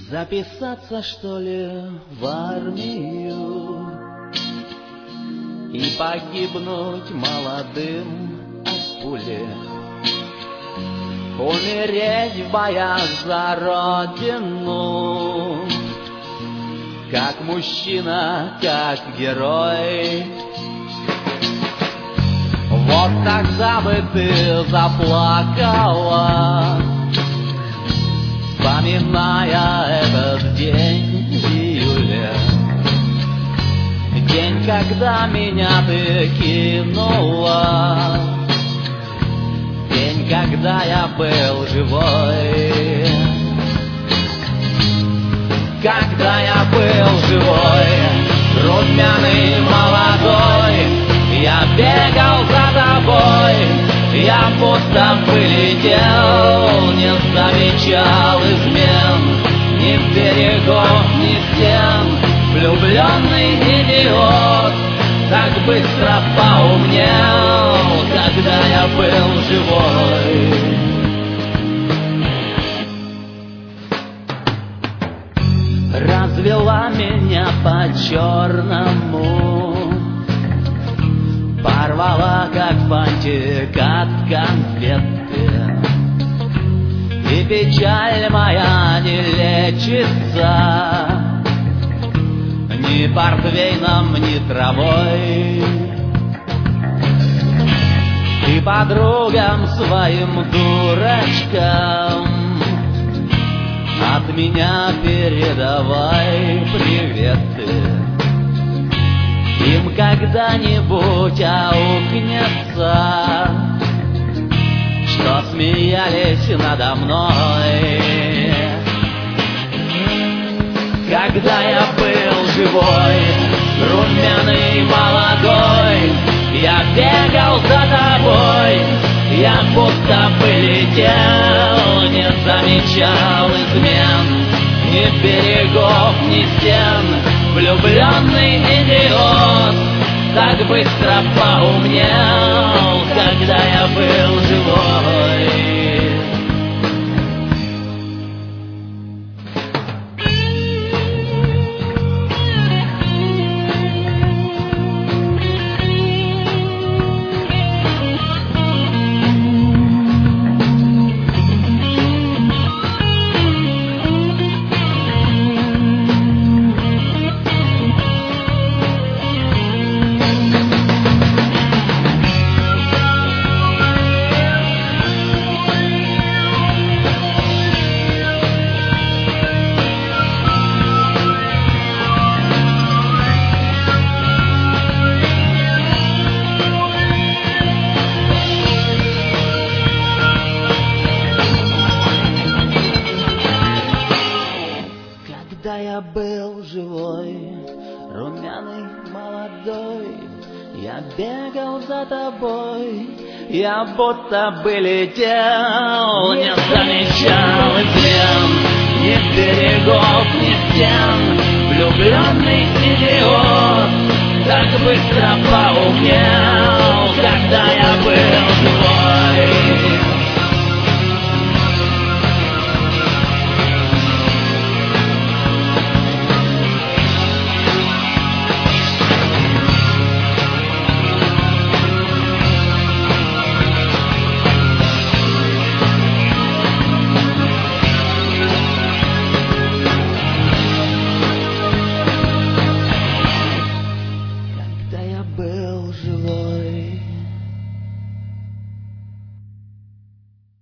Записаться, что ли, в армию и погибнуть молодым от пули, умереть в боях за родину, как мужчина, как герой. Вот тогда бы ты заплакала, вспоминая этот день в июле, день, когда меня ты кинула, день, когда я был живой. Когда я был живой, румяный, молодой, я бегал за тобой, я будто бы летел, не замечал измен, ни берегов, ни стен. Влюбленный идиот так быстро поумнел, когда я был живой. Развела меня по-черному, порвала, как фантик от конфеты, и печаль моя не лечится ни портвейном, ни травой. И подругам своим дурачкам от меня передавай приветы. Им когда-нибудь аукнется, что смеялись надо мной. Когда я был живой, румяный, молодой, я бегал за тобой, я будто бы летел, не замечал измен, ни берегов, ни стен. Влюбленный идиот так быстро поумнел, когда я был живой. Когда я был живой, румяный, молодой, я бегал за тобой, я будто бы летел, не замечал измен, ни берегов, ни стен. Влюбленный идиот так быстро поумнел, когда я был живой. Был живой.